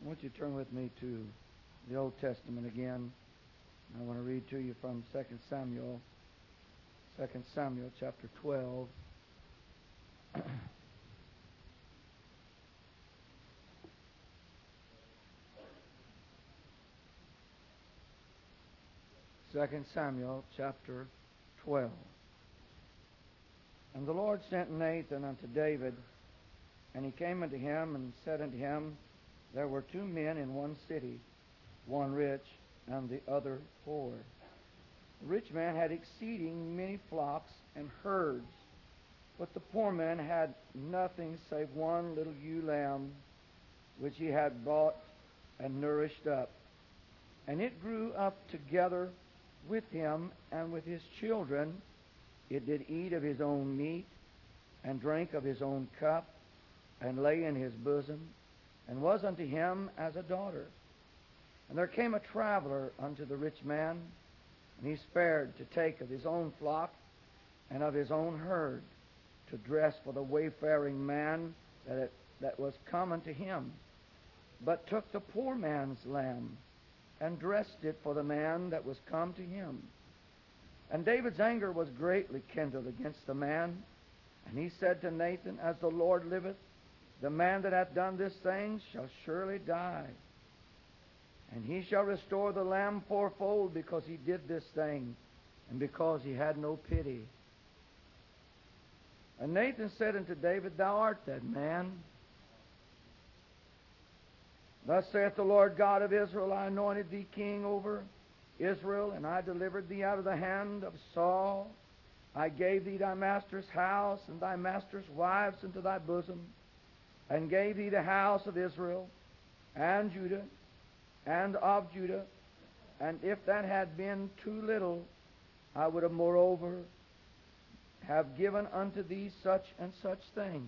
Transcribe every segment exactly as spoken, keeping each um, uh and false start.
I want you to turn with me to the Old Testament again. I want to read to you from Second Samuel, Second Samuel chapter twelve. Second Samuel chapter twelve. And the Lord sent Nathan unto David, and he came unto him and said unto him, There were two men in one city, one rich and the other poor. The rich man had exceeding many flocks and herds, but the poor man had nothing save one little ewe lamb, which he had bought and nourished up. And it grew up together with him and with his children. It did eat of his own meat, and drank of his own cup, and lay in his bosom, and was unto him as a daughter. And there came a traveler unto the rich man, and he spared to take of his own flock and of his own herd, to dress for the wayfaring man that, it, that was come unto him, but took the poor man's lamb, and dressed it for the man that was come to him. And David's anger was greatly kindled against the man, and he said to Nathan, As the Lord liveth, the man that hath done this thing shall surely die. And he shall restore the lamb fourfold, because he did this thing, and because he had no pity. And Nathan said unto David, Thou art that man. Thus saith the Lord God of Israel, I anointed thee king over Israel, and I delivered thee out of the hand of Saul. I gave thee thy master's house and thy master's wives into thy bosom, and gave thee the house of Israel and Judah and of Judah. And if that had been too little, I would have moreover have given unto thee such and such things.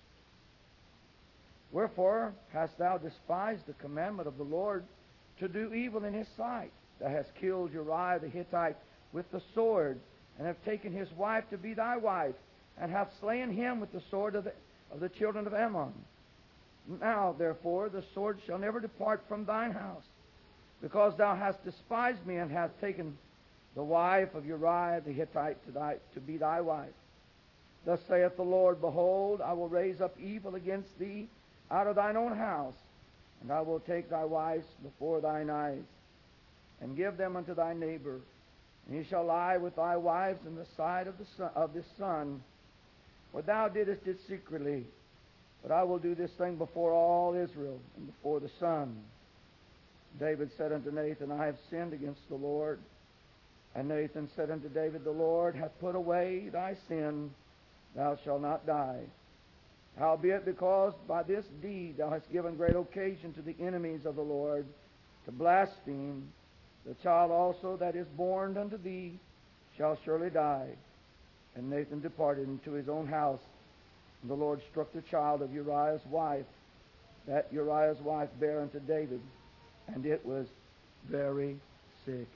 Wherefore hast thou despised the commandment of the Lord to do evil in his sight? Thou hast killed Uriah the Hittite with the sword, and have taken his wife to be thy wife, and have slain him with the sword of the, of the children of Ammon. Now, therefore, the sword shall never depart from thine house, because thou hast despised me, and hast taken the wife of Uriah the Hittite to, thy, to be thy wife. Thus saith the Lord, Behold, I will raise up evil against thee out of thine own house, and I will take thy wives before thine eyes, and give them unto thy neighbor. And he shall lie with thy wives in the sight of the son, of this son, for thou didst it secretly. But I will do this thing before all Israel, and before the sun. David said unto Nathan, I have sinned against the Lord. And Nathan said unto David, The Lord hath put away thy sin, thou shalt not die. Howbeit, because by this deed thou hast given great occasion to the enemies of the Lord to blaspheme, the child also that is born unto thee shall surely die. And Nathan departed into his own house. And the Lord struck the child of Uriah's wife, that Uriah's wife bare unto David, and it was very sick.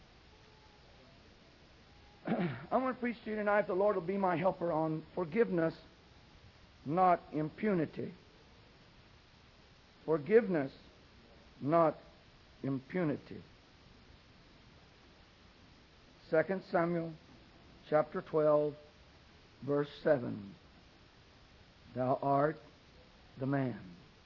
I want to preach to you tonight, the Lord will be my helper, on forgiveness, not impunity. Forgiveness, not impunity. Second Samuel chapter twelve, verse seven. Thou art the man.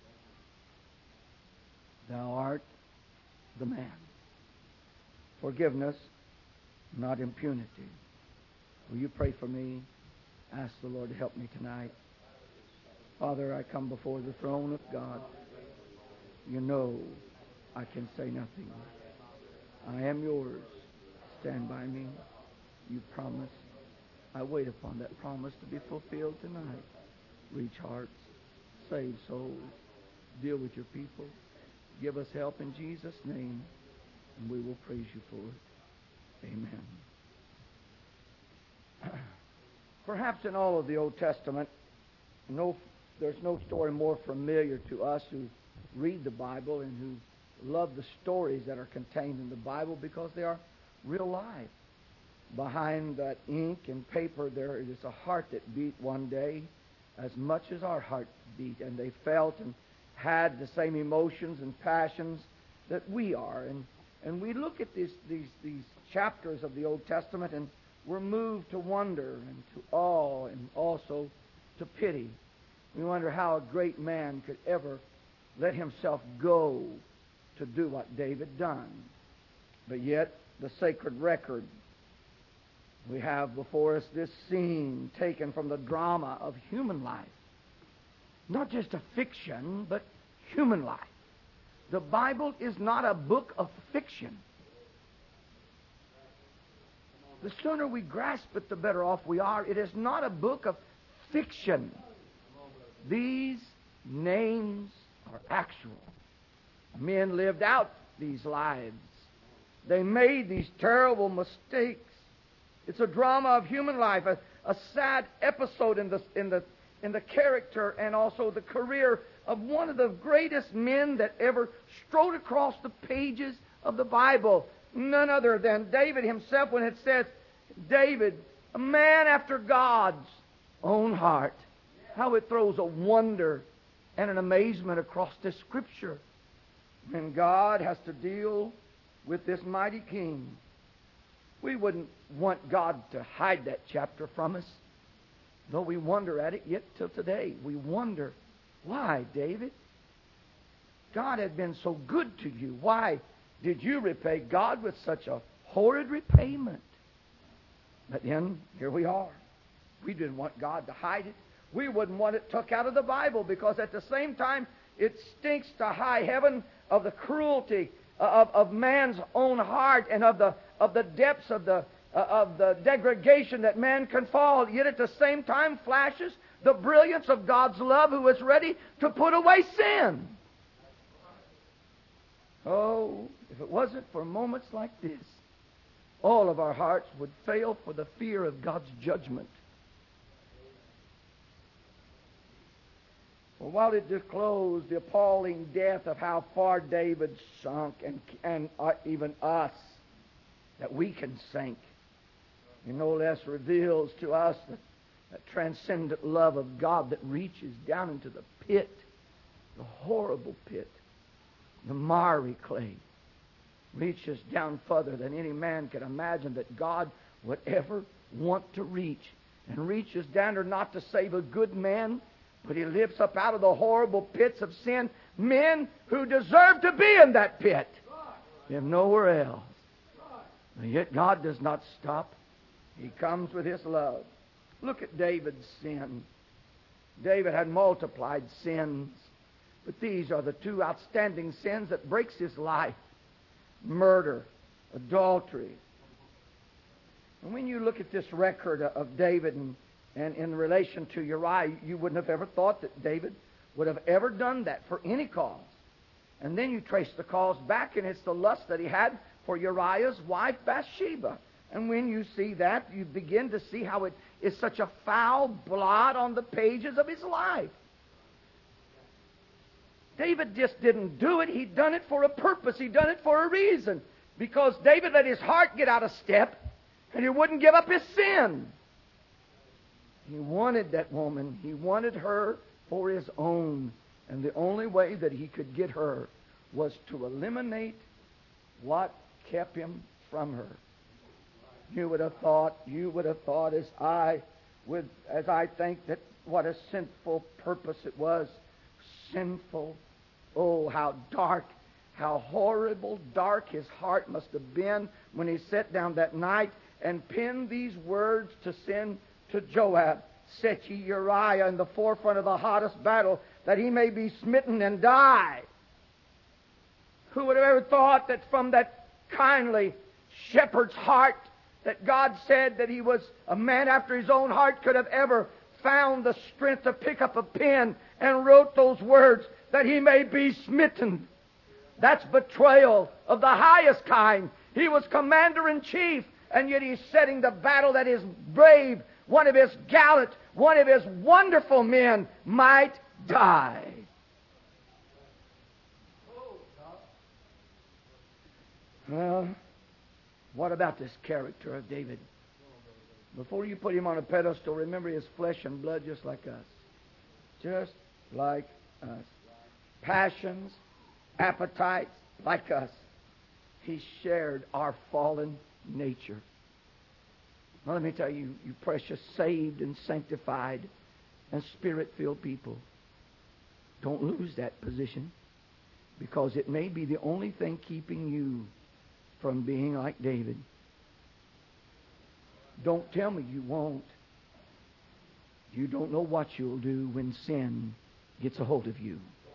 Thou art the man. Forgiveness, not impunity. Will you pray for me? Ask the Lord to help me tonight. Father, I come before the throne of God. You know I can say nothing. I am yours. Stand by me. You promise. I wait upon that promise to be fulfilled tonight. Reach hearts. Save souls. Deal with your people. Give us help in Jesus' name, and we will praise you for it. Amen. Perhaps in all of the Old Testament, no, there's no story more familiar to us who read the Bible and who love the stories that are contained in the Bible, because they are real life. Behind that ink and paper there is a heart that beat one day as much as our heart beat, and they felt and had the same emotions and passions that we are. And, and we look at these, these, these chapters of the Old Testament, and we're moved to wonder and to awe and also to pity. We wonder how a great man could ever let himself go to do what David done. But yet, the sacred record, we have before us this scene taken from the drama of human life. Not just a fiction, but human life. The Bible is not a book of fiction. The sooner we grasp it, the better off we are. It is not a book of fiction. These names are actual. Men lived out these lives. They made these terrible mistakes. It's a drama of human life, a, a sad episode in the, in, the, in the character and also the career of one of the greatest men that ever strode across the pages of the Bible. None other than David himself, when it says, David, a man after God's own heart. How it throws a wonder and an amazement across this Scripture. When God has to deal with this mighty king, we wouldn't want God to hide that chapter from us, though we wonder at it yet till today. We wonder, why, David? God had been so good to you. Why did you repay God with such a horrid repayment? But then, here we are. We didn't want God to hide it. We wouldn't want it took out of the Bible, because at the same time, it stinks to high heaven of the cruelty of, of man's own heart and of the of the depths of the uh, of the degradation that man can fall. Yet at the same time flashes the brilliance of God's love, who is ready to put away sin. Oh, if it wasn't for moments like this, all of our hearts would fail for the fear of God's judgment. Well, while it disclosed the appalling death of how far David sunk, and, and uh, even us, that we can sink, it no less reveals to us the, the transcendent love of God that reaches down into the pit, the horrible pit, the miry clay, reaches down further than any man could imagine that God would ever want to reach, and reaches down there not to save a good man, but He lifts up out of the horrible pits of sin men who deserve to be in that pit, if nowhere else. And yet God does not stop. He comes with His love. Look at David's sin. David had multiplied sins, but these are the two outstanding sins that breaks his life: murder, adultery. And when you look at this record of David and And in relation to Uriah, you wouldn't have ever thought that David would have ever done that for any cause. And then you trace the cause back, and it's the lust that he had for Uriah's wife, Bathsheba. And when you see that, you begin to see how it is such a foul blot on the pages of his life. David just didn't do it. He'd done it for a purpose. He'd done it for a reason. Because David let his heart get out of step, and he wouldn't give up his sin. He wanted that woman. He wanted her for his own. And the only way that he could get her was to eliminate what kept him from her. You would have thought, you would have thought as I would, as I think that what a sinful purpose it was. Sinful. Oh, how dark, how horrible dark his heart must have been when he sat down that night and penned these words to send to Joab: set ye Uriah in the forefront of the hottest battle, that he may be smitten and die. Who would have ever thought that from that kindly shepherd's heart that God said that he was a man after His own heart could have ever found the strength to pick up a pen and wrote those words, that he may be smitten? That's betrayal of the highest kind. He was commander-in-chief, and yet he's setting the battle that his brave, one of his gallant, one of his wonderful men might die. Well, what about this character of David? Before you put him on a pedestal, remember his flesh and blood just like us. Just like us. passions, appetites, like us. He shared our fallen nature. Well, let me tell you, you precious, saved and sanctified and Spirit-filled people, don't lose that position, because it may be the only thing keeping you from being like David. Don't tell me you won't. You don't know what you'll do when sin gets a hold of you.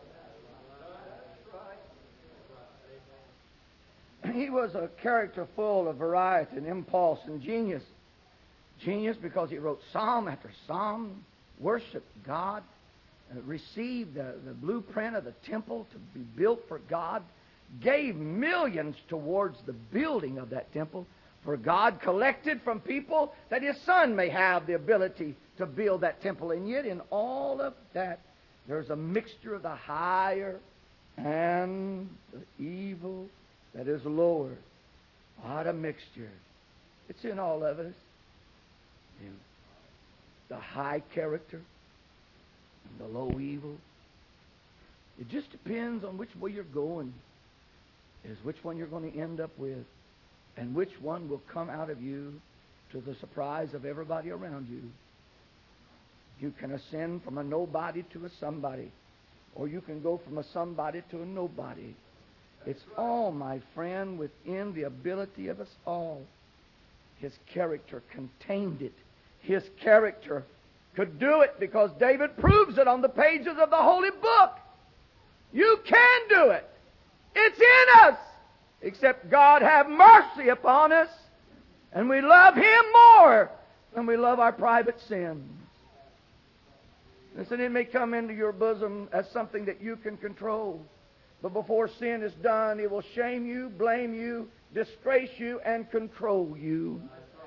He was a character full of variety and impulse and genius. Genius because he wrote psalm after psalm, worshiped God, uh, received the, the blueprint of the temple to be built for God, gave millions towards the building of that temple for God, collected from people that His Son may have the ability to build that temple. And yet in all of that, there's a mixture of the higher and the evil that is lower. What a mixture. It's in all of us. You know, the high character and the low evil. It just depends on which way you're going, is which one you're going to end up with, and which one will come out of you to the surprise of everybody around you. You can ascend from a nobody to a somebody, or you can go from a somebody to a nobody. It's all, my friend, within the ability of us all. His character contained it. His character could do it, because David proves it on the pages of the holy book. You can do it. It's in us. Except God have mercy upon us, and we love Him more than we love our private sins. Listen, it may come into your bosom as something that you can control. But before sin is done, it will shame you, blame you, disgrace you, and control you.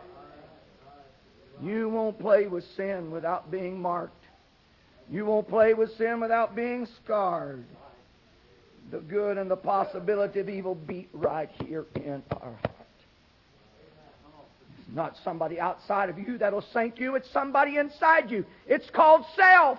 You won't play with sin without being marked. You won't play with sin without being scarred. The good and the possibility of evil beat right here in our heart. It's not somebody outside of you that'll sink you. It's somebody inside you. It's called self.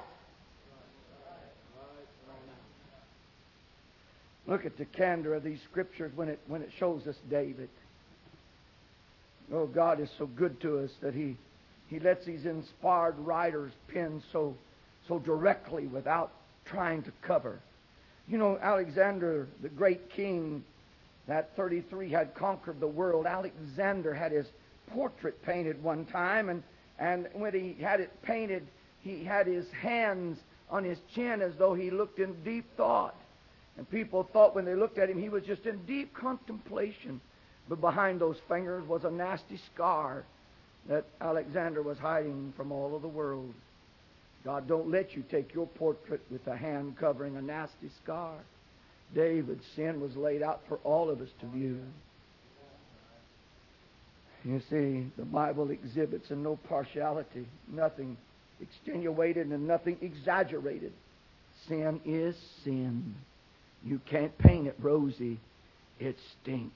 Look at the candor of these scriptures when it when it shows us David. Oh, God is so good to us that He He lets these inspired writers pen so so directly without trying to cover. You know, Alexander, the great king that thirty-three had conquered the world, Alexander had his portrait painted one time, and, and when he had it painted, he had his hands on his chin as though he looked in deep thought. And people thought when they looked at him, he was just in deep contemplation. But behind those fingers was a nasty scar that Alexander was hiding from all of the world. God don't let you take your portrait with a hand covering a nasty scar. David's sin was laid out for all of us to view. You see, the Bible exhibits in no partiality, nothing extenuated and nothing exaggerated. Sin is sin. You can't paint it rosy. It stinks.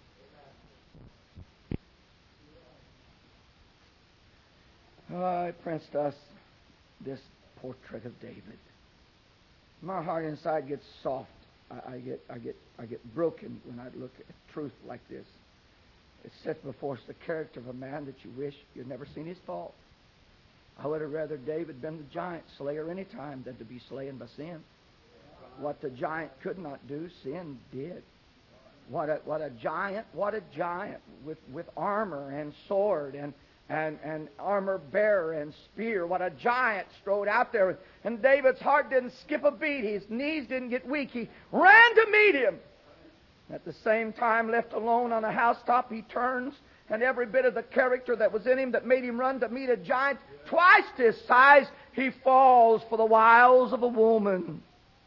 Oh, I printed us this portrait of David. My heart inside gets soft. I, I get, I get, I get broken when I look at truth like this. It sets before us the character of a man that you wish you'd never seen his fault. I would have rather David been the giant slayer any time than to be slain by sin. What the giant could not do, sin did. What a what a giant! What a giant with with armor and sword and. And, and armor bearer and spear. What a giant strode out there. And David's heart didn't skip a beat. His knees didn't get weak. He ran to meet him. At the same time, left alone on a housetop, he turns, and every bit of the character that was in him that made him run to meet a giant, twice his size, he falls for the wiles of a woman.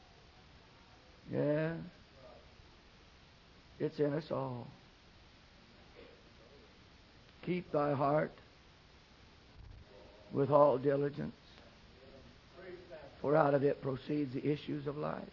Yeah. It's in us all. Keep thy heart with all diligence, for out of it proceeds the issues of life.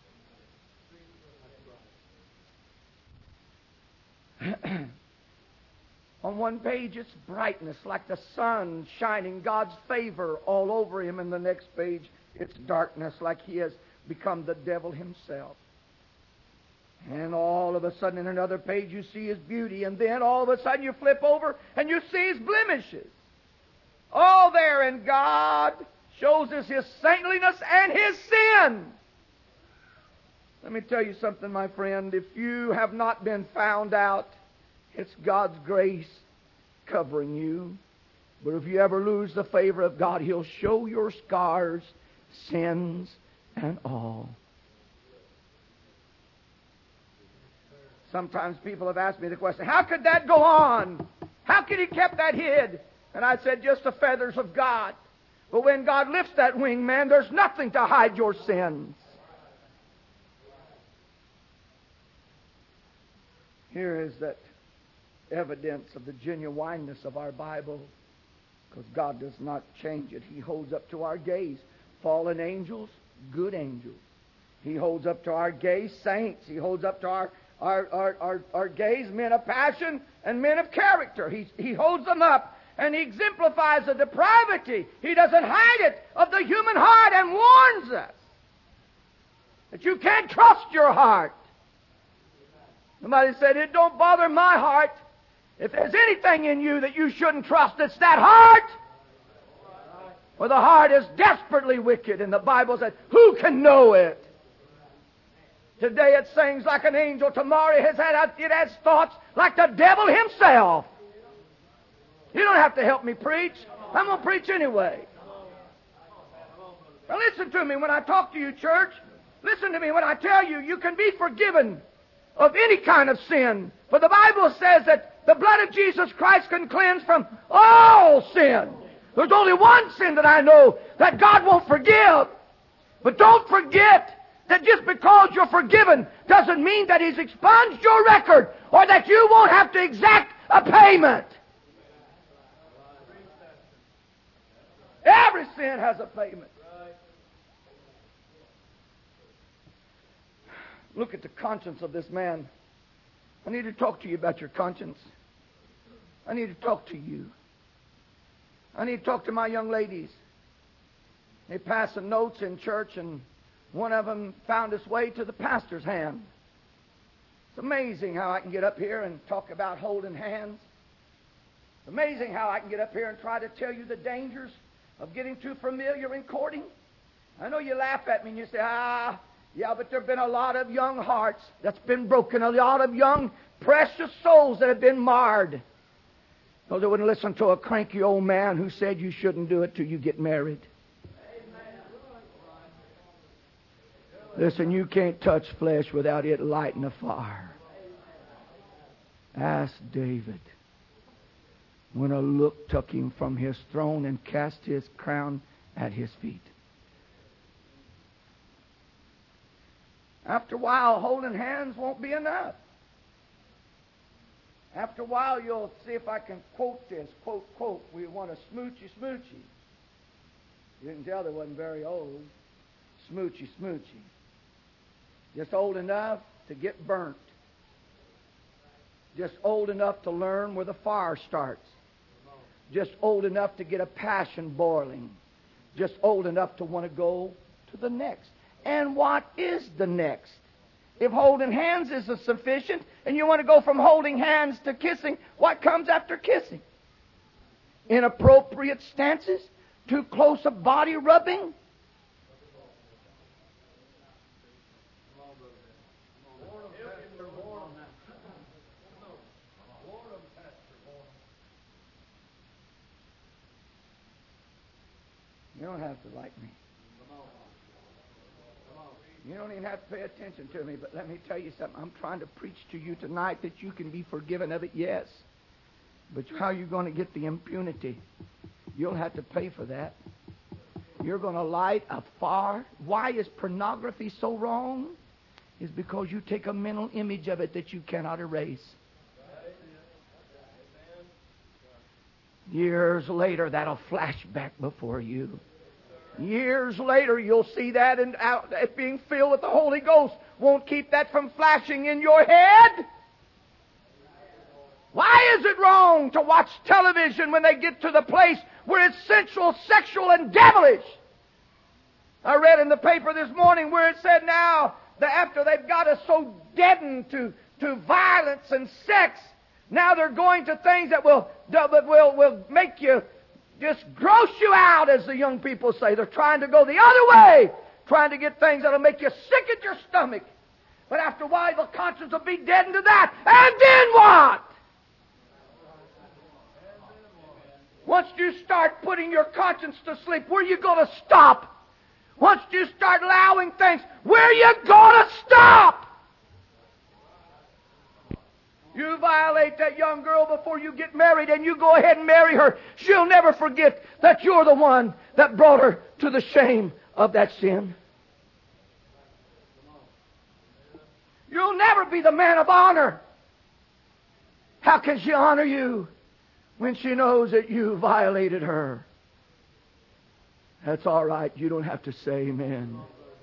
On one page it's brightness, like the sun shining, God's favor all over him. And the next page it's darkness, like He has become the devil himself. And all of a sudden in another page you see his beauty, and then all of a sudden you flip over and you see his blemishes. All there, and God shows us His saintliness and His sin. Let me tell you something, my friend. If you have not been found out, it's God's grace covering you. But if you ever lose the favor of God, He'll show your scars, sins, and all. Sometimes people have asked me the question, how could that go on? How could He kept that hid? And I said, just the feathers of God. But when God lifts that wing, man, there's nothing to hide your sins. Here is that evidence of the genuineness of our Bible, because God does not change it. He holds up to our gaze fallen angels, good angels. He holds up to our gaze saints. He holds up to our Our, our, our, our gaze, men of passion and men of character. He, he holds them up, and He exemplifies the depravity. He doesn't hide it of the human heart, and warns us that you can't trust your heart. Somebody said, it don't bother my heart. If there's anything in you that you shouldn't trust, it's that heart. For the heart is desperately wicked, and the Bible says, who can know it? Today it sings like an angel. Tomorrow it has, had, it has thoughts like the devil himself. You don't have to help me preach. I'm going to preach anyway. Now listen to me when I talk to you, church. Listen to me when I tell you, you can be forgiven of any kind of sin. For the Bible says that the blood of Jesus Christ can cleanse from all sin. There's only one sin that I know that God won't forgive. But don't forget that just because you're forgiven doesn't mean that He's expunged your record or that you won't have to exact a payment. Every sin has a payment. Look at the conscience of this man. I need to talk to you about your conscience. I need to talk to you. I need to talk to my young ladies. They pass some notes in church, and one of them found its way to the pastor's hand. It's amazing how I can get up here and talk about holding hands. It's amazing how I can get up here and try to tell you the dangers of getting too familiar in courting. I know you laugh at me and you say, ah, yeah, but there have been a lot of young hearts that's been broken, a lot of young, precious souls that have been marred. Because they wouldn't listen to a cranky old man who said you shouldn't do it till you get married. Listen, you can't touch flesh without it lighting a fire. Ask David when a look took him from his throne and cast his crown at his feet. After a while, holding hands won't be enough. After a while, you'll see if I can quote this. Quote, quote. We want a smoochy, smoochy. You can tell they wasn't very old. Smoochy, smoochy. Just old enough to get burnt. Just old enough to learn where the fire starts. Just old enough to get a passion boiling. Just old enough to want to go to the next. And what is the next? If holding hands is sufficient, and you want to go from holding hands to kissing, what comes after kissing? Inappropriate stances? Too close a body rubbing? You don't have to like me. You don't even have to pay attention to me, but let me tell you something. I'm trying to preach to you tonight that you can be forgiven of it, yes. But how are you going to get the impunity? You'll have to pay for that. You're going to light a fire. Why is pornography so wrong? Is because you take a mental image of it that you cannot erase. Years later, that'll flash back before you. Years later, you'll see that, and out, being filled with the Holy Ghost won't keep that from flashing in your head. Why is it wrong to watch television when they get to the place where it's sensual, sexual, and devilish? I read in the paper this morning where it said now that after they've got us so deadened to, to violence and sex, now they're going to things that will, that will, will make you just gross you out, as the young people say. They're trying to go the other way, trying to get things that'll make you sick at your stomach. But after a while, the conscience will be deadened to that. And then what? Once you start putting your conscience to sleep, where are you going to stop? Once you start allowing things, where are you going to stop? You violate that young girl before you get married, and you go ahead and marry her. She'll never forget that you're the one that brought her to the shame of that sin. You'll never be the man of honor. How can she honor you when she knows that you violated her? That's all right. You don't have to say amen.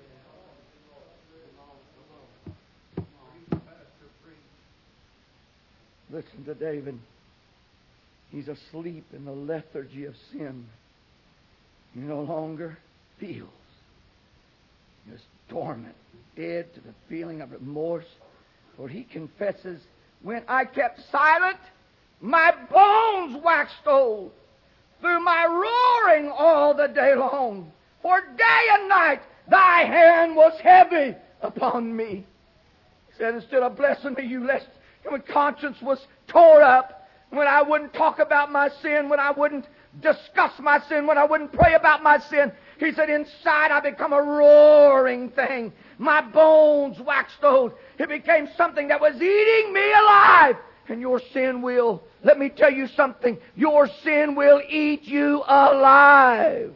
Listen to David. He's asleep in the lethargy of sin. He no longer feels. He's dormant, dead to the feeling of remorse. For he confesses, when I kept silent, my bones waxed old through my roaring all the day long. For day and night thy hand was heavy upon me. He said, instead of blessing me, you left. When conscience was tore up, when I wouldn't talk about my sin, when I wouldn't discuss my sin, when I wouldn't pray about my sin, he said, inside I become a roaring thing. My bones waxed old. It became something that was eating me alive. And your sin will, let me tell you something, your sin will eat you alive.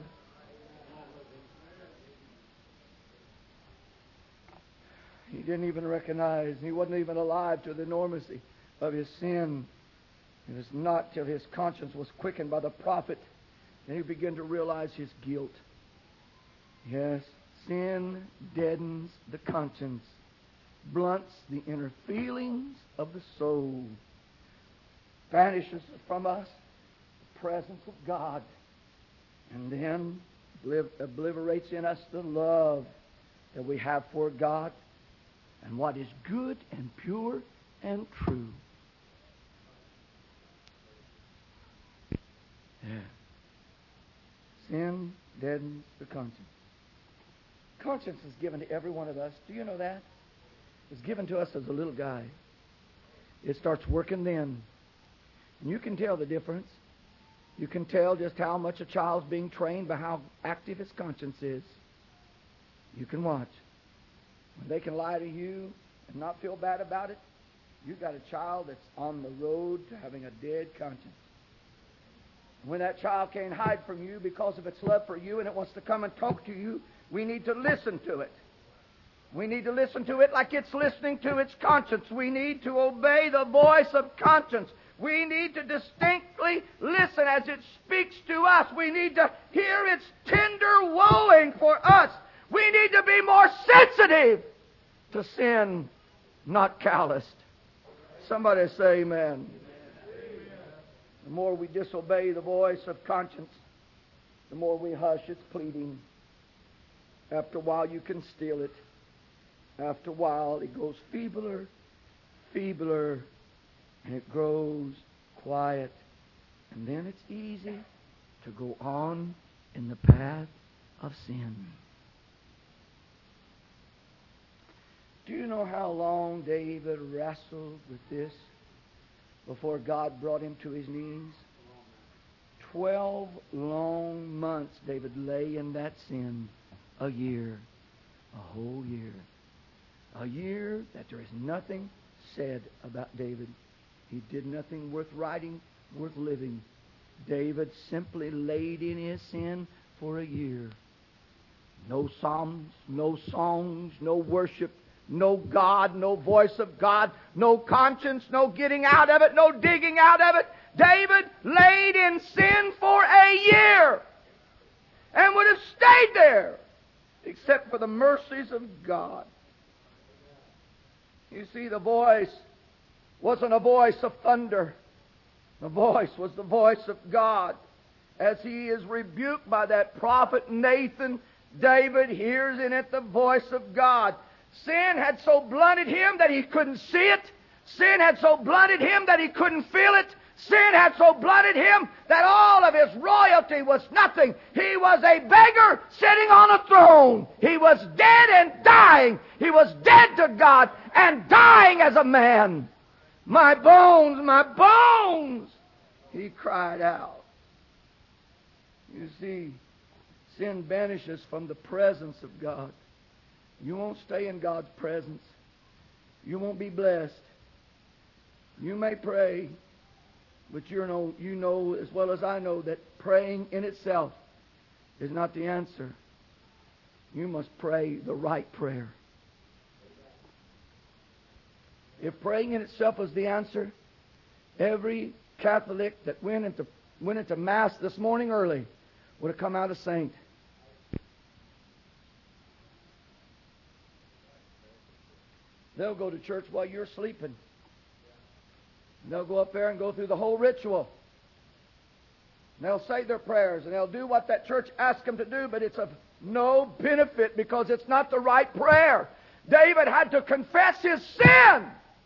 He didn't even recognize, he wasn't even alive to the enormity of his sin. It was not till his conscience was quickened by the prophet that he began to realize his guilt. Yes, sin deadens the conscience, blunts the inner feelings of the soul, banishes from us the presence of God, and then obliterates in us the love that we have for God and what is good and pure and true. Yeah. Sin deadens the conscience. Conscience is given to every one of us. Do you know that? It's given to us as a little guy. It starts working then. And you can tell the difference. You can tell just how much a child's being trained by how active his conscience is. You can watch. When they can lie to you and not feel bad about it, you've got a child that's on the road to having a dead conscience. When that child can't hide from you because of its love for you and it wants to come and talk to you, we need to listen to it. We need to listen to it like it's listening to its conscience. We need to obey the voice of conscience. We need to distinctly listen as it speaks to us. We need to hear its tender wooing for us. We need to be more sensitive to sin, not calloused. Somebody say amen. The more we disobey the voice of conscience, the more we hush its pleading. After a while, you can steal it. After a while, it goes feebler, feebler, and it grows quiet. And then it's easy to go on in the path of sin. Do you know how long David wrestled with this before God brought him to his knees? Twelve long months David lay in that sin. A year. A whole year. A year that there is nothing said about David. He did nothing worth writing, worth living. David simply laid in his sin for a year. No psalms, no songs, no worship, no God, no voice of God, no conscience, no getting out of it, no digging out of it. David laid in sin for a year and would have stayed there except for the mercies of God. You see, the voice wasn't a voice of thunder. The voice was the voice of God as he is rebuked by that prophet Nathan David hears in it the voice of God. Sin had so blunted him that he couldn't see it. Sin had so blunted him that he couldn't feel it. Sin had so blunted him that all of his royalty was nothing. He was a beggar sitting on a throne. He was dead and dying. He was dead to God and dying as a man. My bones, my bones, he cried out. You see, sin banishes from the presence of God. You won't stay in God's presence. You won't be blessed. You may pray, but you know, you know as well as I know that praying in itself is not the answer. You must pray the right prayer. If praying in itself was the answer, every Catholic that went into, went into Mass this morning early would have come out a saint. They'll go to church while you're sleeping. They'll go up there and go through the whole ritual. And they'll say their prayers, and they'll do what that church asks them to do, but it's of no benefit because it's not the right prayer. David had to confess his sin.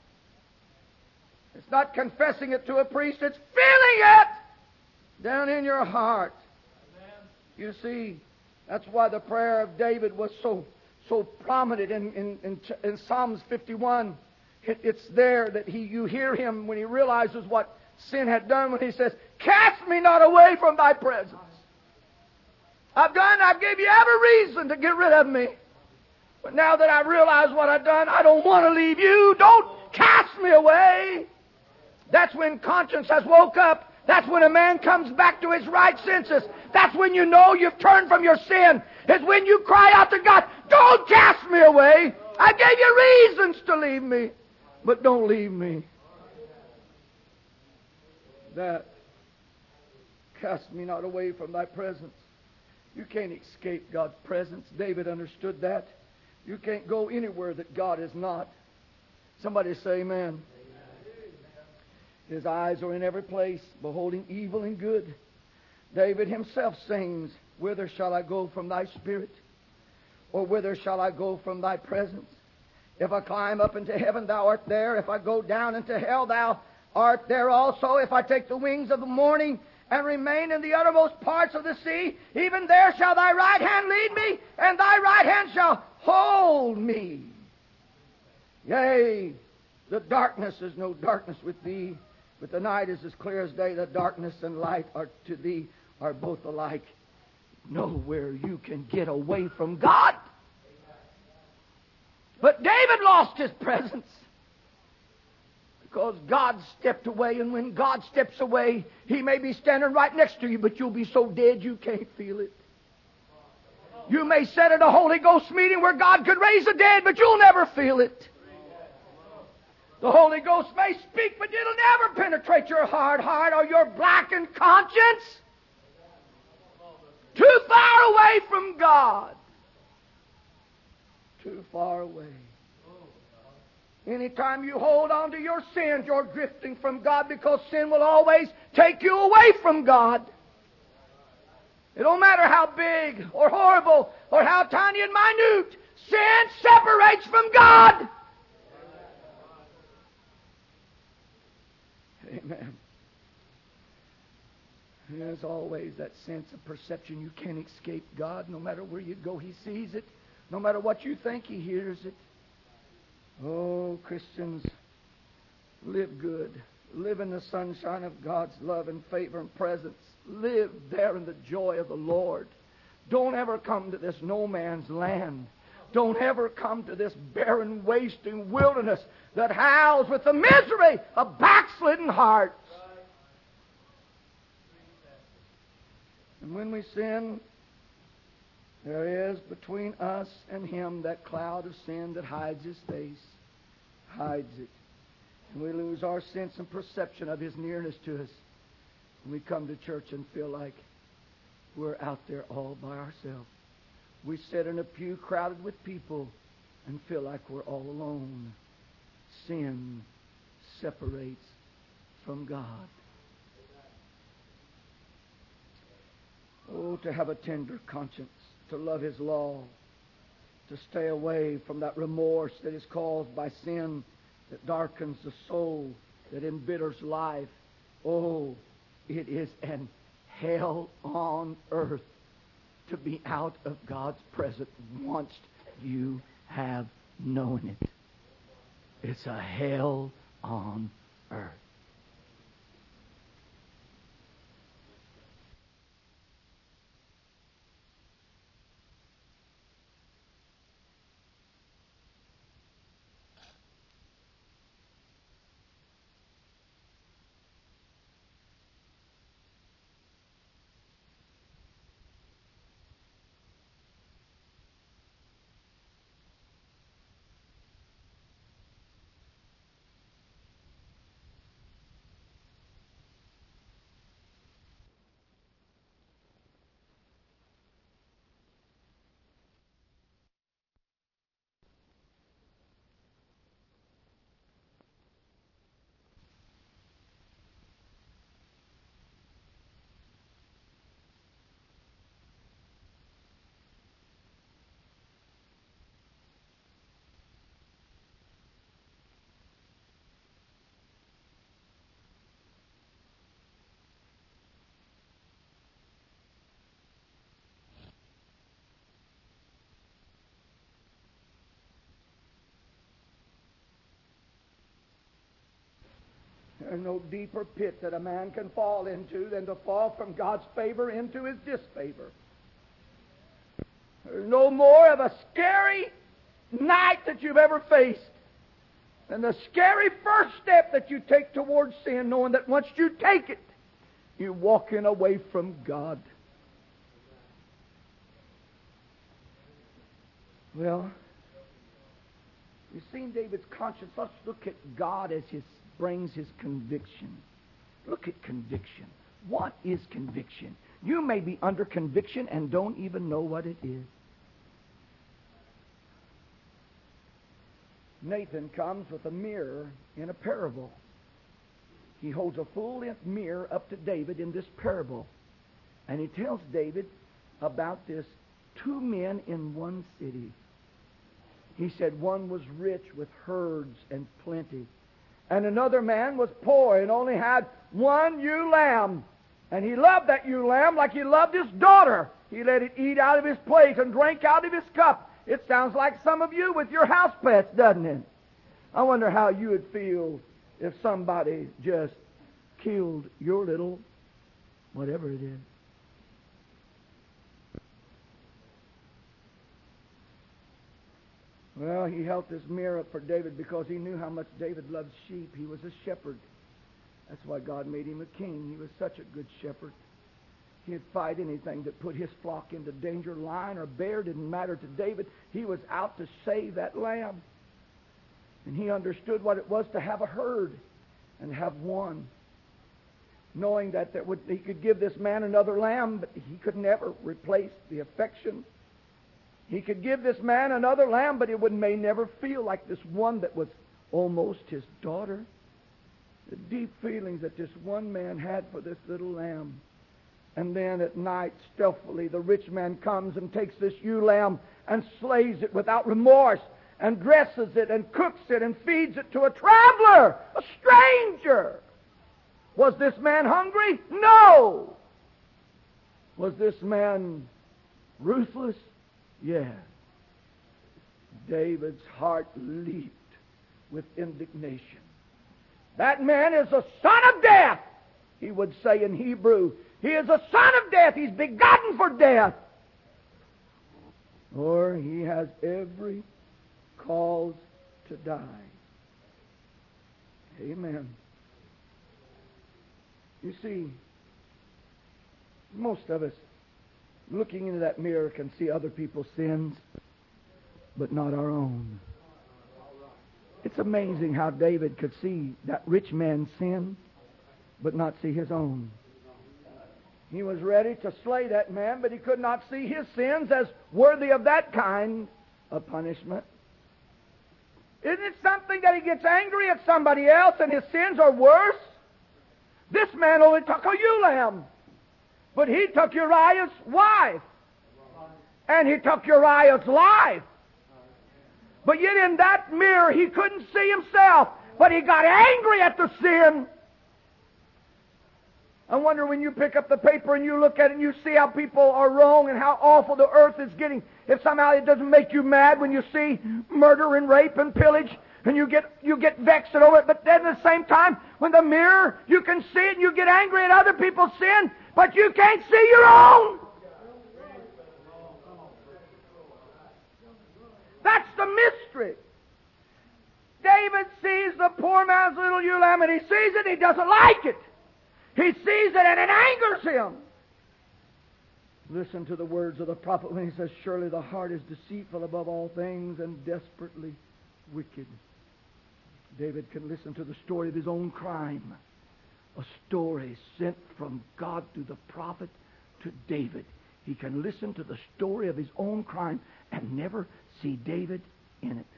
It's not confessing it to a priest, it's feeling it down in your heart. Amen. You see, that's why the prayer of David was so so prominent in, in, in, in Psalms fifty-one. It, it's there that he you hear him when he realizes what sin had done, when he says, "Cast me not away from thy presence." I've done, I've gave you every reason to get rid of me. But now that I realize what I've done, I don't want to leave you. Don't cast me away. That's when conscience has woke up. That's when a man comes back to his right senses. That's when you know you've turned from your sin. It's when you cry out to God, "Don't cast me away. I gave you reasons to leave me, but don't leave me." That, "Cast me not away from thy presence." You can't escape God's presence. David understood that. You can't go anywhere that God is not. Somebody say amen. His eyes are in every place, beholding evil and good. David himself sings, "Whither shall I go from thy spirit? Or whither shall I go from thy presence? If I climb up into heaven, thou art there. If I go down into hell, thou art there also. If I take the wings of the morning and remain in the uttermost parts of the sea, even there shall thy right hand lead me, and thy right hand shall hold me. Yea, the darkness is no darkness with thee, but the night is as clear as day. The darkness and light are to thee are both alike." Nowhere you can get away from God. But David lost his presence because God stepped away, and when God steps away, He may be standing right next to you, but you'll be so dead you can't feel it. You may sit at a Holy Ghost meeting where God could raise the dead, but you'll never feel it. The Holy Ghost may speak, but it'll never penetrate your hard heart or your blackened conscience. Too far away from God. Too far away. Anytime you hold on to your sins, you're drifting from God, because sin will always take you away from God. It don't matter how big or horrible or how tiny and minute, sin separates from God. Amen. There's always that sense of perception. You can't escape God. No matter where you go, He sees it. No matter what you think, He hears it. Oh, Christians, live good. Live in the sunshine of God's love and favor and presence. Live there in the joy of the Lord. Don't ever come to this no man's land. Don't ever come to this barren, wasting wilderness that howls with the misery of backslidden hearts. And when we sin, there is between us and Him that cloud of sin that hides His face, hides it. And we lose our sense and perception of His nearness to us. And we come to church and feel like we're out there all by ourselves. We sit in a pew crowded with people and feel like we're all alone. Sin separates from God. Oh, to have a tender conscience. to love His law, to stay away from that remorse that is caused by sin, that darkens the soul, that embitters life. Oh, it is an hell on earth to be out of God's presence once you have known it. It's a hell on earth. There's no deeper pit that a man can fall into than to fall from God's favor into His disfavor. There's no more of a scary night that you've ever faced than the scary first step that you take towards sin, knowing that once you take it, you're walking away from God. Well, you've seen David's conscience. Let's look at God as His brings His conviction. Look at conviction. What is conviction? You may be under conviction and don't even know what it is. Nathan comes with a mirror in a parable. He holds a full-length mirror up to David in this parable. And he tells David about this two men in one city. He said one was rich with herds and plenty, and another man was poor and only had one ewe lamb. And he loved that ewe lamb like he loved his daughter. He let it eat out of his plate and drank out of his cup. It sounds like some of you with your house pets, doesn't it? I wonder how you would feel if somebody just killed your little whatever it is. Well, he held this mirror up for David because he knew how much David loved sheep. He was a shepherd. That's why God made him a king. He was such a good shepherd. He'd fight anything that put his flock into danger. Lion or bear didn't matter to David. He was out to save that lamb. And he understood what it was to have a herd and have one. Knowing that there would, he could give this man another lamb, but he could never replace the affection. He could give this man another lamb, but it would may never feel like this one that was almost his daughter. The deep feelings that this one man had for this little lamb. And then at night, stealthily, the rich man comes and takes this ewe lamb and slays it without remorse and dresses it and cooks it and feeds it to a traveler, a stranger. Was this man hungry? No. Was this man ruthless? Yeah. David's heart leaped with indignation. That man is a son of death, he would say in Hebrew. He is a son of death. He's begotten for death. Or he has every cause to die. Amen. You see, most of us, looking into that mirror, can see other people's sins, but not our own. It's amazing how David could see that rich man's sin, but not see his own. He was ready to slay that man, but he could not see his sins as worthy of that kind of punishment. Isn't it something that he gets angry at somebody else and his sins are worse? This man only took a ewe lamb, but he took Uriah's wife. and he took Uriah's life. But yet in that mirror he couldn't see himself, but he got angry at the sin. I wonder when you pick up the paper and you look at it and you see how people are wrong and how awful the earth is getting, if somehow it doesn't make you mad when you see murder and rape and pillage, and you get you get vexed over it. But then at the same time, when the mirror, you can see it and you get angry at other people's sin, but you can't see your own. That's the mystery. David sees the poor man's little ewe lamb, and he sees it and he doesn't like it. He sees it and it angers him. Listen to the words of the prophet when he says, surely the heart is deceitful above all things and desperately wicked. David can listen to the story of his own crime. A story sent from God through the prophet to David. He can listen to the story of his own crime and never see David in it.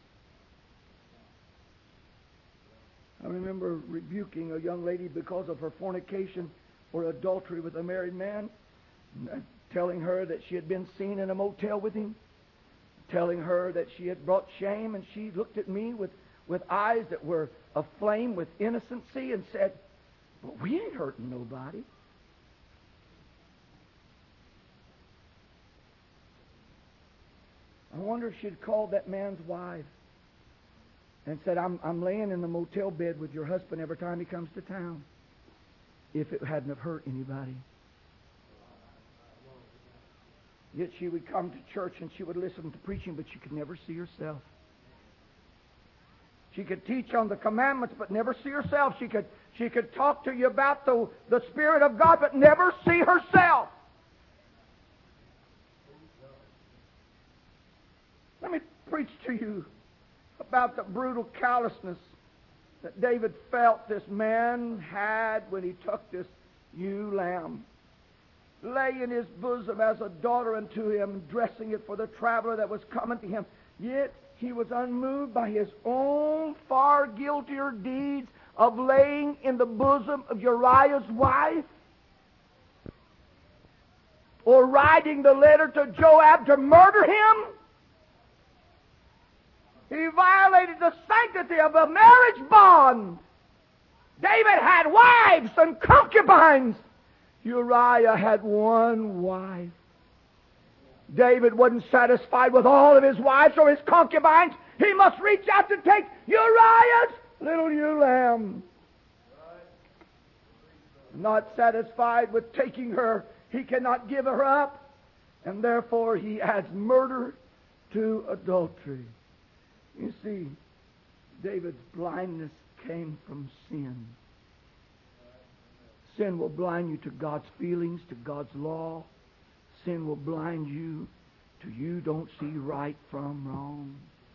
I remember rebuking a young lady because of her fornication or adultery with a married man, telling her that she had been seen in a motel with him, telling her that she had brought shame, and she looked at me with, with eyes that were aflame with innocency and said, well, we ain't hurting nobody. I wonder if she'd called that man's wife and said, I'm, I'm laying in the motel bed with your husband every time he comes to town, if it hadn't have hurt anybody. Yet she would come to church and she would listen to preaching, but she could never see herself. She could teach on the commandments, but never see herself. She could, she could talk to you about the, the Spirit of God, but never see herself. Let me preach to you about the brutal callousness that David felt this man had when he took this ewe lamb, lay in his bosom as a daughter unto him, dressing it for the traveler that was coming to him. Yet he was unmoved by his own far guiltier deeds of laying in the bosom of Uriah's wife, or writing the letter to Joab to murder him. He violated the sanctity of a marriage bond. David had wives and concubines. Uriah had one wife. David wasn't satisfied with all of his wives or his concubines. He must reach out to take Uriah's little ewe lamb. Not satisfied with taking her, he cannot give her up, and therefore he adds murder to adultery. You see, David's blindness came from sin. Sin will blind you to God's feelings, to God's law. Sin will blind you to you don't see right from wrong.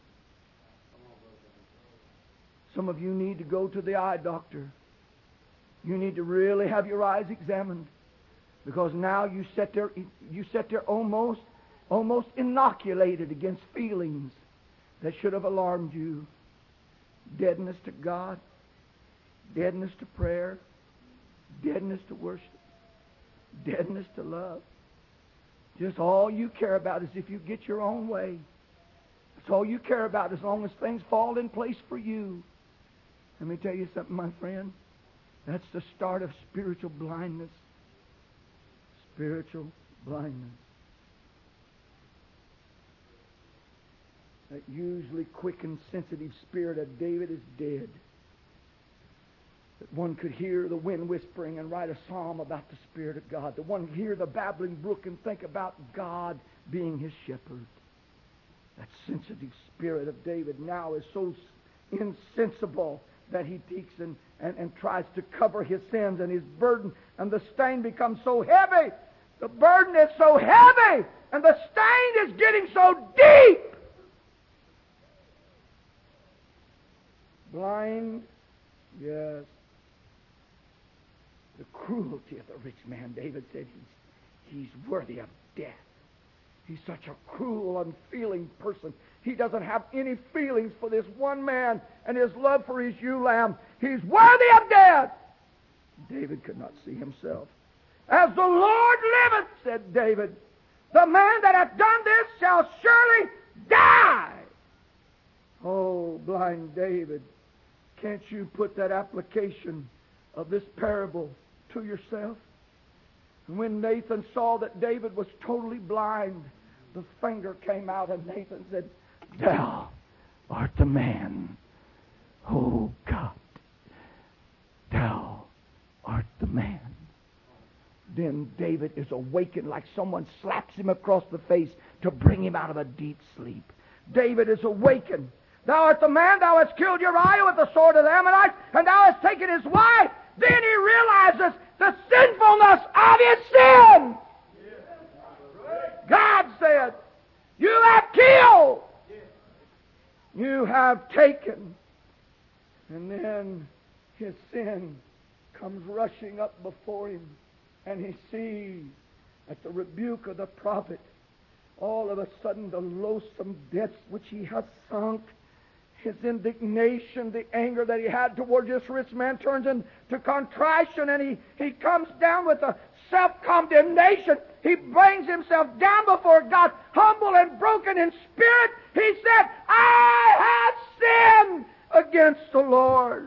Some of you need to go to the eye doctor. You need to really have your eyes examined, because now you sit there, you sit there almost, almost inoculated against feelings that should have alarmed you. Deadness to God, deadness to prayer, deadness to worship, deadness to love. Just all you care about is if you get your own way. That's all you care about, as long as things fall in place for you. Let me tell you something, my friend. That's the start of spiritual blindness. Spiritual blindness. That usually quick and sensitive spirit of David is dead. That one could hear the wind whispering and write a psalm about the Spirit of God. That one could hear the babbling brook and think about God being his shepherd. That sensitive spirit of David now is so insensible that he takes and, and, and tries to cover his sins and his burden, and the stain becomes so heavy. The burden is so heavy, and the stain is getting so deep. Blind, yes. The cruelty of the rich man. David said he's, he's worthy of death. He's such a cruel, unfeeling person. He doesn't have any feelings for this one man and his love for his ewe lamb. He's worthy of death. David could not see himself. As the Lord liveth, said David, The man that hath done this shall surely die. Oh, blind David, can't you put that application of this parable to yourself? And when Nathan saw that David was totally blind, the finger came out and Nathan said, Thou art the man. Oh God, Thou art the man. Then David is awakened like someone slaps him across the face to bring him out of a deep sleep. David is awakened. Thou art the man, thou hast killed Uriah with the sword of the Ammonites, and thou hast taken his wife. Then he realizes the sinfulness of his sin. God said, You have killed. You have taken. And then his sin comes rushing up before him. And he sees at the rebuke of the prophet, all of a sudden the loathsome depths which he has sunk. His indignation, the anger that he had towards this rich man turns into contrition, and he, he comes down with a self-condemnation. He brings himself down before God, humble and broken in spirit. He said, I have sinned against the Lord.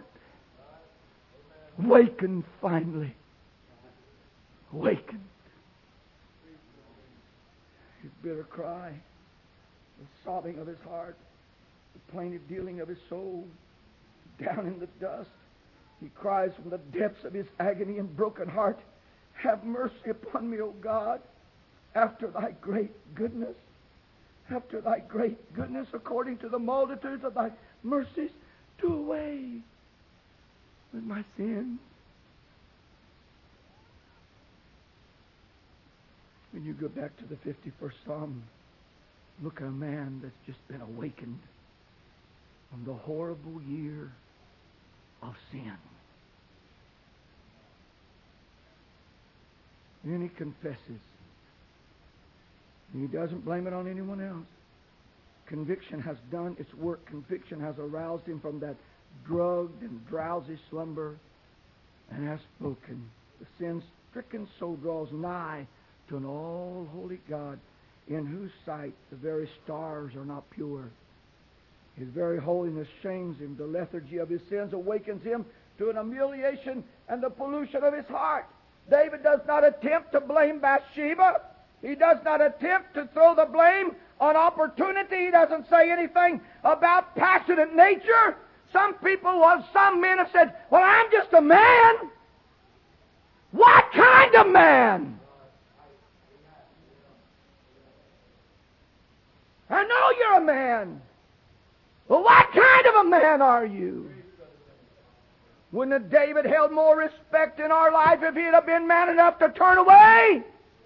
Waken finally. Awakened. His bitter cry, the sobbing of his heart, the plaintive dealing of his soul, down in the dust. He cries from the depths of his agony and broken heart, Have mercy upon me, O God, after thy great goodness. After thy great goodness, according to the multitudes of thy mercies, do away with my sins. When you go back to the fifty-first Psalm, look at a man that's just been awakened from the horrible year of sin. Then he confesses. And he doesn't blame it on anyone else. Conviction has done its work. Conviction has aroused him from that drugged and drowsy slumber and has spoken. The sin-stricken soul draws nigh to an all-holy God, in whose sight the very stars are not pure. His very holiness shames him. The lethargy of his sins awakens him to an humiliation and the pollution of his heart. David does not attempt to blame Bathsheba. He does not attempt to throw the blame on opportunity. He doesn't say anything about passionate nature. Some people, well, some men have said, well, I'm just a man. What kind of man? I know you're a man. Well, what kind of a man are you? Wouldn't have David held more respect in our life if he'd have been man enough to turn away?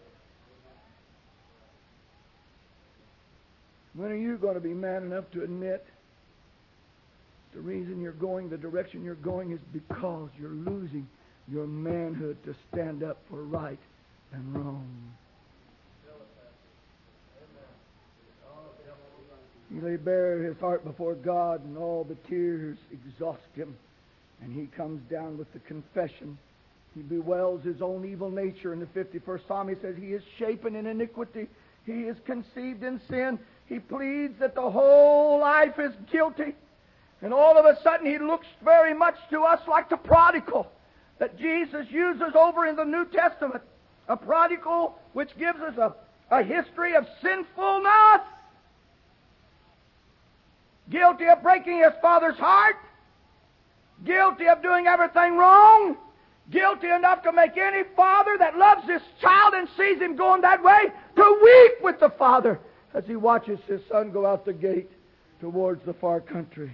When are you going to be man enough to admit the reason you're going the direction you're going is because you're losing your manhood to stand up for right and wrong? He lay bare his heart before God, and all the tears exhaust him. And he comes down with the confession. He bewails his own evil nature. In the fifty-first Psalm, he says, He is shapen in iniquity. He is conceived in sin. He pleads that the whole life is guilty. And all of a sudden, he looks very much to us like the prodigal that Jesus uses over in the New Testament. A prodigal which gives us a, a history of sinfulness. Guilty of breaking his father's heart. Guilty of doing everything wrong. Guilty enough to make any father that loves his child and sees him going that way to weep with the father as he watches his son go out the gate towards the far country.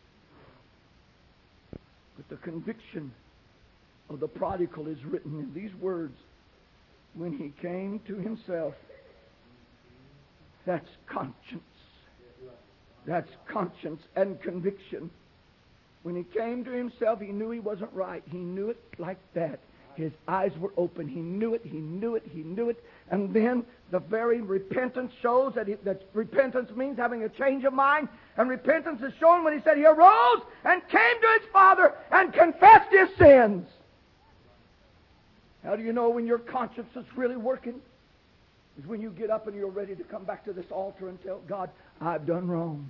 But the conviction of the prodigal is written in these words. When he came to himself, that's conscience. That's conscience and conviction. When he came to himself, he knew he wasn't right. He knew it like that. His eyes were open. He knew it, he knew it, he knew it. And then the very repentance shows that, he, that repentance means having a change of mind. And repentance is shown when he said he arose and came to his father and confessed his sins. How do you know when your conscience is really working? is when you get up and you're ready to come back to this altar and tell God, I've done wrong.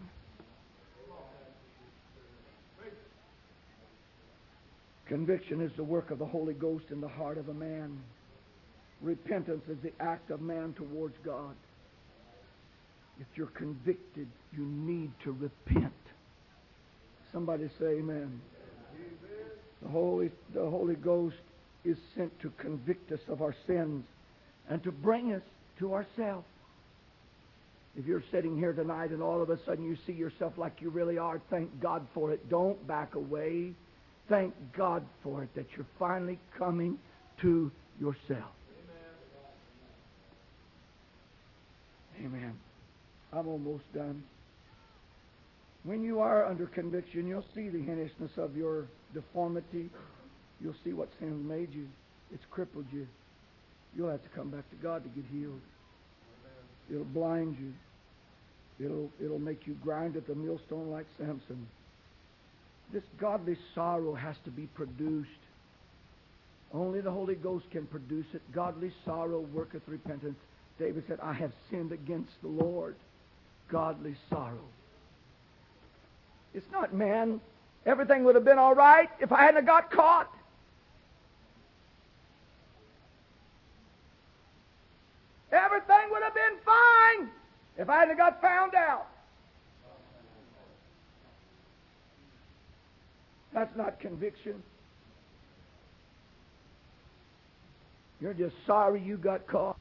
Conviction is the work of the Holy Ghost in the heart of a man. Repentance is the act of man towards God. If you're convicted, you need to repent. Somebody say amen. The Holy, the Holy Ghost is sent to convict us of our sins and to bring us to ourselves. If you're sitting here tonight and all of a sudden you see yourself like you really are, thank God for it. Don't back away. Thank God for it, that you're finally coming to yourself. Amen. Amen. I'm almost done. When you are under conviction, you'll see the hideousness of your deformity. You'll see what sin made you. It's crippled you. You'll have to come back to God to get healed. It'll blind you. It'll, it'll make you grind at the millstone like Samson. This godly sorrow has to be produced. Only the Holy Ghost can produce it. Godly sorrow worketh repentance. David said, I have sinned against the Lord. Godly sorrow. It's not, man, everything would have been all right if I hadn't got caught. Everything would have been fine if I hadn't got found out. That's not conviction. You're just sorry you got caught.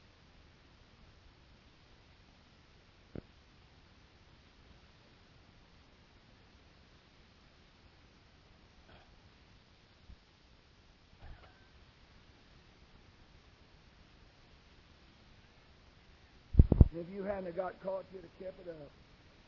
If you hadn't got caught, you'd have kept it up.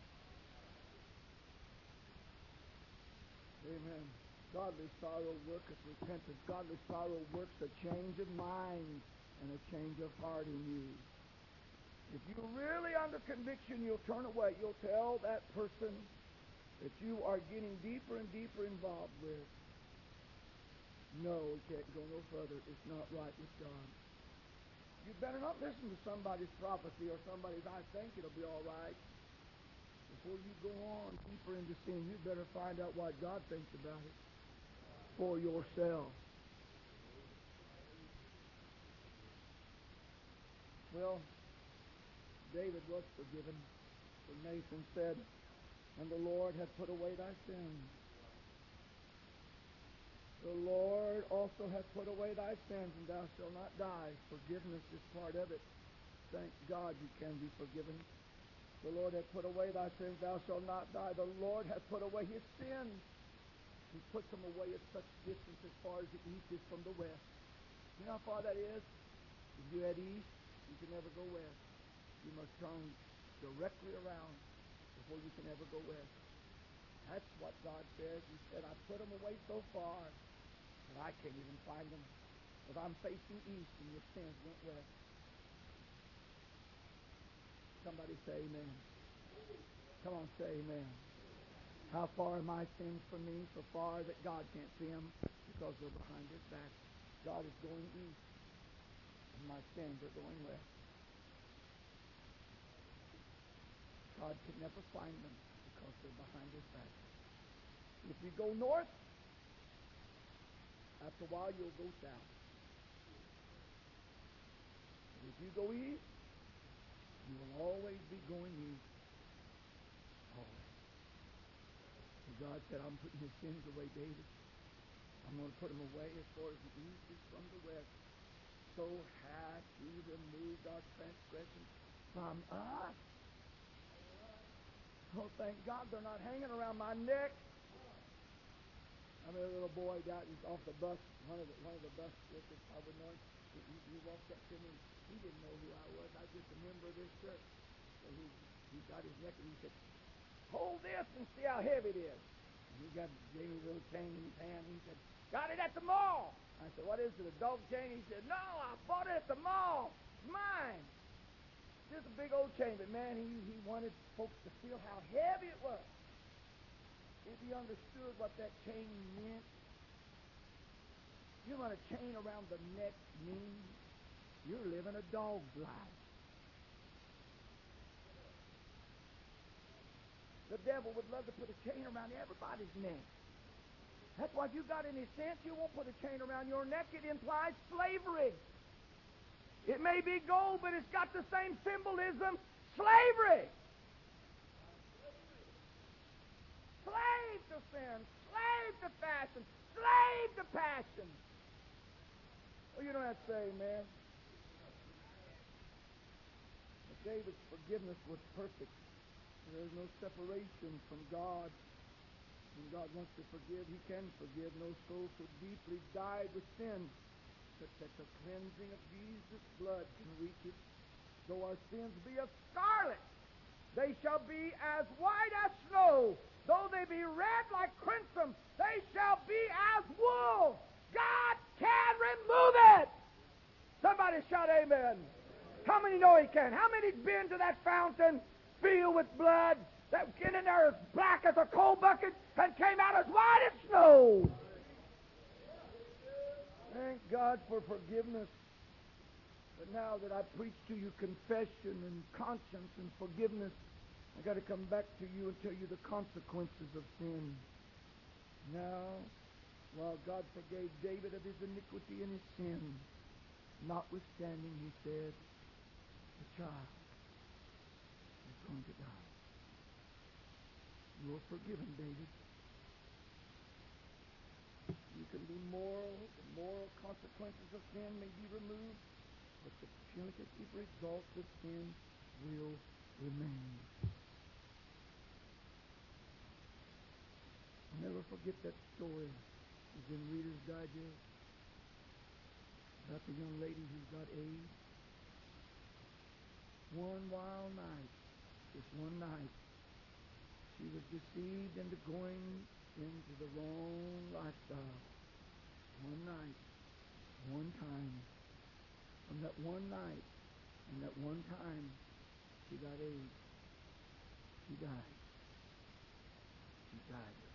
Amen. Godly sorrow worketh repentance. Godly sorrow works a change of mind and a change of heart in you. If you're really under conviction, you'll turn away. You'll tell that person that you are getting deeper and deeper involved with. No, we can't go no further. It's not right with God. You better not listen to somebody's prophecy or somebody's, I think it'll be all right. Before you go on deeper into sin, you better find out what God thinks about it for yourself. Well, David was forgiven. For Nathan said, and the Lord hath put away thy sins. The Lord also hath put away thy sins, and thou shalt not die. Forgiveness is part of it. Thank God you can be forgiven. The Lord hath put away thy sins, thou shalt not die. The Lord hath put away his sins. He puts them away at such distance as far as the east is from the west. You know how far that is? If you head east, you can never go west. You must turn directly around before you can ever go west. That's what God says. He said, I put them away so far that I can't even find them. If I'm facing east and your sins went west. Somebody say amen. Come on, say amen. How far are my sins from me? So far that God can't see them because they're behind his back. God is going east, and my sins are going west. God can never find them because they're behind his back. If you go north, after a while you'll go south. But if you go east, you will always be going east. Always. And God said, I'm putting your sins away, David. I'm going to put them away as far as the east is from the west. So hath he removed our transgressions from us. Oh, thank God they're not hanging around my neck. I mean, a little boy got off the bus, one of the, one of the bus workers, I would know him. He, he walked up to me. He didn't know who I was. I was just a member of this church. So he, he got his neck and he said, hold this and see how heavy it is. And he got a Jamie little chain in his hand. He said, got it at the mall. I said, what is it, a dog chain? He said, no, I bought it at the mall. It's mine. Just a big old chain, but man, he, he wanted folks to feel how heavy it was. If he understood what that chain meant, you know what a chain around the neck means? You're living a dog's life. The devil would love to put a chain around everybody's neck. That's why if you got any sense, you won't put a chain around your neck. It implies slavery. It may be gold, but it's got the same symbolism. Slavery. Slave to sin. Slave to fashion. Slave to passion. Well, you don't have to say amen. But David's forgiveness was perfect. There is no separation from God. When God wants to forgive, He can forgive. No soul so deeply dyed with sin but that the cleansing of Jesus' blood can reach it. Though our sins be of scarlet, they shall be as white as snow. Though they be red like crimson, they shall be as wool. God can remove it. Somebody shout amen. How many know He can? How many's been to that fountain filled with blood that went in there as black as a coal bucket and came out as white as snow? Thank God for forgiveness. But now that I preach to you confession and conscience and forgiveness, I got to come back to you and tell you the consequences of sin. Now, while God forgave David of his iniquity and his sin, notwithstanding, He said, the child is going to die. You're forgiven, David. You can be moral. The moral consequences of sin may be removed, but the punitive results of sin will remain. I'll never forget that story. It was in Reader's Digest about the young lady who got AIDS. One wild night, just one night, she was deceived into going into the wrong lifestyle. One night, one time. From that one night and that one time, she got AIDS. She died. She died.